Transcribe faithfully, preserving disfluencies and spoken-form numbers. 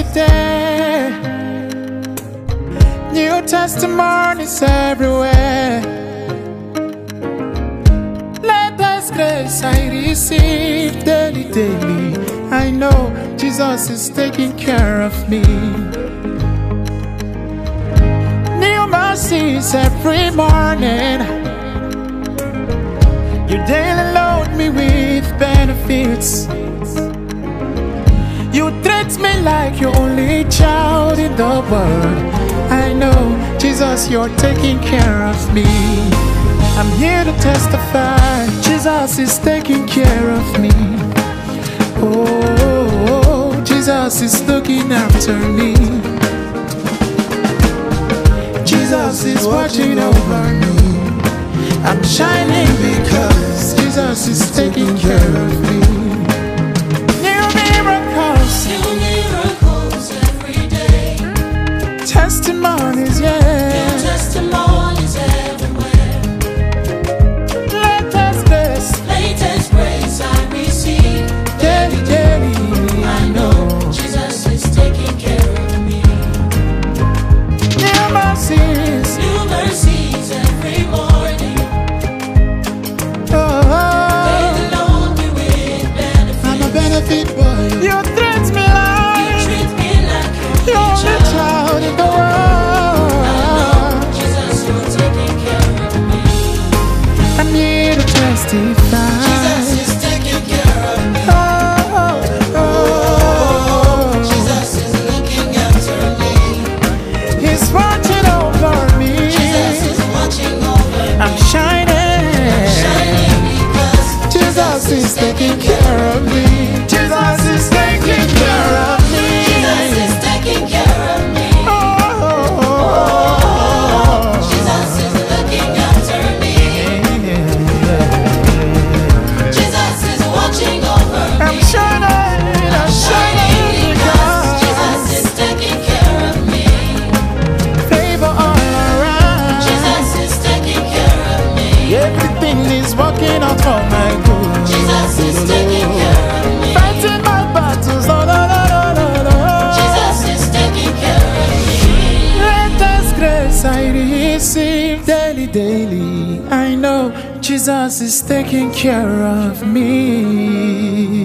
day. New testimonies everywhere. Latest grace I receive daily, daily. I know Jesus is taking care of me. New mercies every morning. You daily load me with benefits. You treat me like your only child in the world. I know, Jesus, you're taking care of me. I'm here to testify, Jesus is taking care of me. Oh, Jesus is looking after me. Jesus is watching over me. I'm shining because Jesus is taking care of me. New miracles, New miracles every day. testimonies, yeah. New testimonies everywhere. Latest grace, Latest grace I receive. daily, daily. I know Jesus is taking care of me. New mercies, New mercies every morning. oh, They load me with benefits. I'm a benefit boy. You treat me You like treat me like you're your the child. child in the I know world. Jesus, you're taking care of me. I'm here to testify. Jesus is taking care of me. Oh, oh, oh. Jesus is looking after me. He's watching over me. Jesus is watching over me. I'm shining. Shining because Jesus is taking care of me. Jesus is taking care of me. Jesus is taking care of me. Oh, oh, oh. Jesus is looking after me. Jesus is watching over I'm me. shining. I'm Shining shining because Jesus because is taking care of me. favor all around. Jesus is taking care of me. Everything is working out for my good. Jesus is taking care of me. Fighting my battles. Oh, no, no, no, no, no. Jesus is taking care of me. Latest grace I receive daily, daily. I know Jesus is taking care of me.